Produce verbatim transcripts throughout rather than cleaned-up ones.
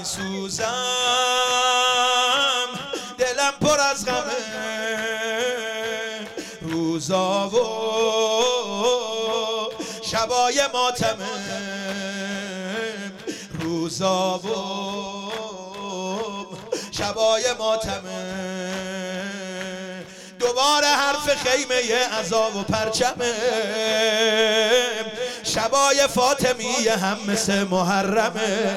میسوزم، دلم پر از غمه، روزا و شبای ماتمه، روزا و شبای ماتمه، دوباره حرف خیمه عذاب و پرچمه، شبای فاطمیه هم مثل محرمه،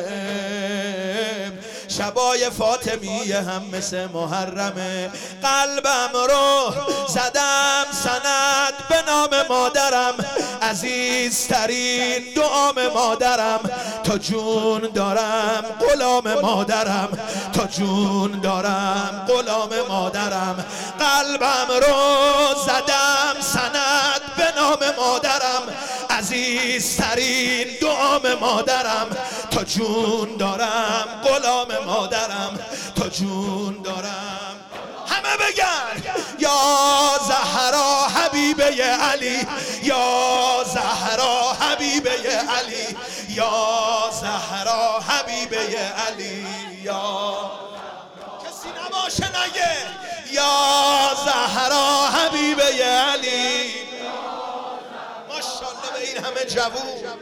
شبای فاطمیه هم مثل محرمه. قلبم رو زدم سند به نام مادرم، عزیزترین دعام مادرم، تا جون دارم غلام مادرم، تا جون دارم غلام مادرم. قلبم رو زدم سند به نام مادرم، عزیزترین دعام مادرم، تا جون دارم غلام مادرم، تا جون دارم. همه بگن یا زهرا حبیبه علی، یا زهرا حبیبه علی، یا زهرا حبیبه علی، یا کسی نباشه نگه یا زهرا حبیبه علی. ماشاءالله به این همه جوون.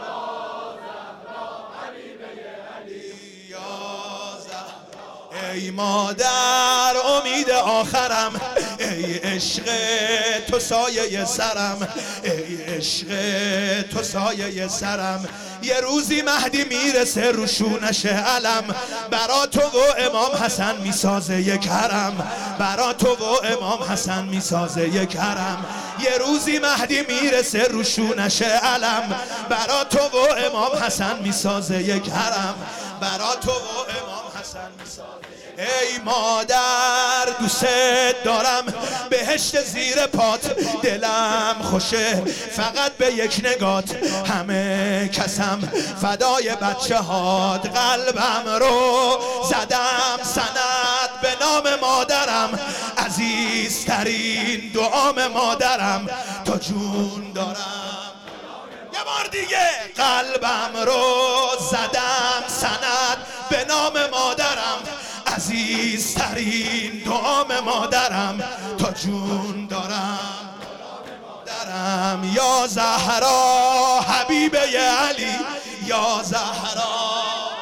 ای مادر امید آخرم، ای عشق تو سایه سرم، ای عشق تو سایه سرم. یه روزی مهدی میرسه رو شونش علم، برا تو و امام حسن میسازه یک حرم، برا تو و امام حسن میسازه یک حرم. یه روزی مهدی میرسه رو شونش علم، برا تو و امام حسن میسازه یک حرم، برا تو و امام حسن میسازه. ای مادر دوست دارم، بهشت زیر پات، دلم خوشه فقط به یک نگات، همه کسم فدای بچه هات. قلبم رو زدم سند به نام مادرم، عزیزترین دعام مادرم، تا جون دارم. یه بار دیگه قلبم رو زدم سند به نام مادرم، عزیزترین دعام مادرم، تا جون دارم درم. یا زهرا حبیبه علی، یا زهرا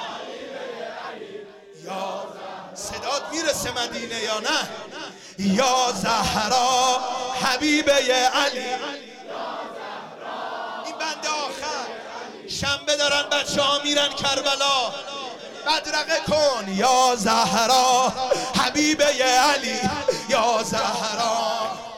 یا صدات میرسه مدینه یا نه؟ یا زهرا حبیبه علی. این بند آخر شنبه دارن بچه ها میرن کربلا، بدرقه کن یا زهرا حبیبه علی، یا زهرا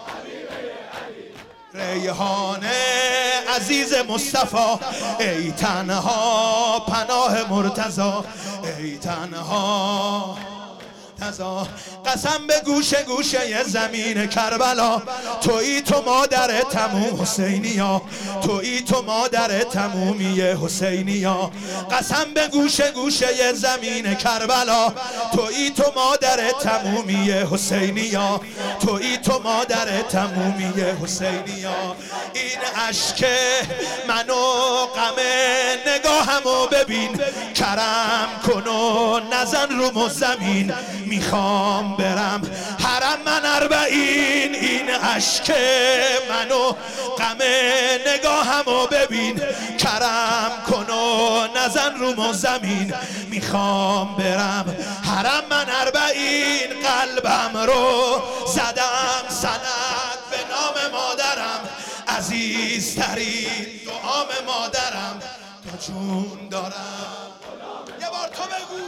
ریحان عزیز مصطفی، ای تنها پناه مرتضی، ای تنها تزا. قسم به گوشه گوشه زمین کربلا، تویی تو مادر تموم حسینیا، تویی تو مادر تمومی حسینیا. قسم به گوشه گوشه زمین کربلا، تویی تو مادر تمومی حسینیا، تویی تو مادر تمومی حسینیا. این اشک منو غم نگاهمو ببین، کرم کن و نزن رو زمین، میخوام برم حرم من اربعین. این اشک منو غم نگاهمو ببین، کرم کن و نزن رو زمین، میخوام برم حرم من اربعین. قلبم رو زدم سند به نام مادرم، عزیزترین دعام مادرم، تا جون دارم. یه بار تو بگو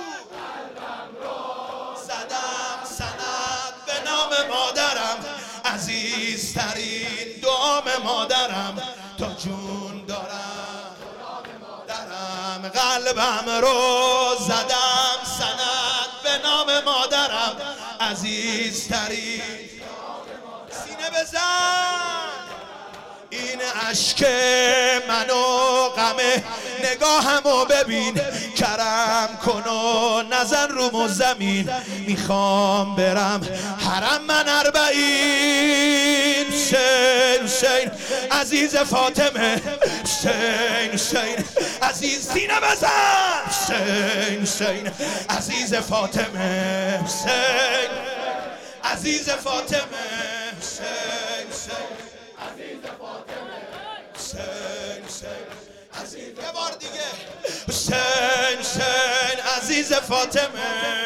زدم سند به نام مادرم، عزیزترین دعام مادرم، تا جون دارم درم. قلبم رو زدم سند به نام مادرم، عزیزترین سینه بزن. این اشک منو غم نگاهمو ببین، کرم کن و نزن رو زمین، میخوام برم حرم من اربعین. حسین حسین عزیز فاطمه، حسین حسین عزیز سینه بزن حسین حسین عزیز فاطمه حسین عزیز فاطمه حسین حسین عزیز فاطمه حسین حسین عزیز یه بار دیگه حسین حسین عزیز فاطمه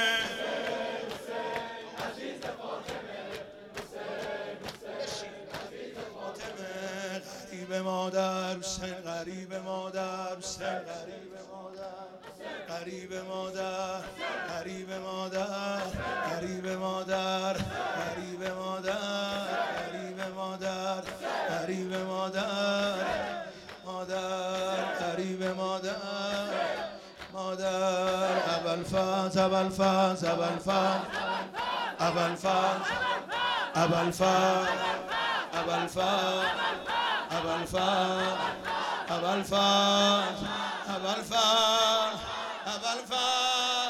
غریب مادر حسین غریب مادر حسین غریب مادر غریب مادر غریب مادر غریب مادر غریب مادر غریب مادر غریب مادر مادر غریب مادر مادر ابوالفضل ابوالفضل ابوالفضل ابوالفضل ابوالفضل ابوالفضل ابوالفضل ابوالفضل ابوالفضل ابوالفضل